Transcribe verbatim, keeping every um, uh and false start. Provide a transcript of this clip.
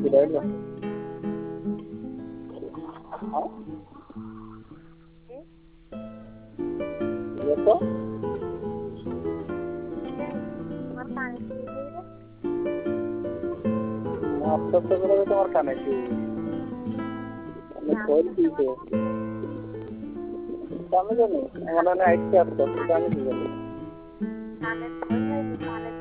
മനസ്സിലായില്ല. ഇപ്പൊ आपको तो मेरे तो और खाना चाहिए मैं खोल पी तो समझ नहीं मैंने नाइट क्या आपको समझ नहीं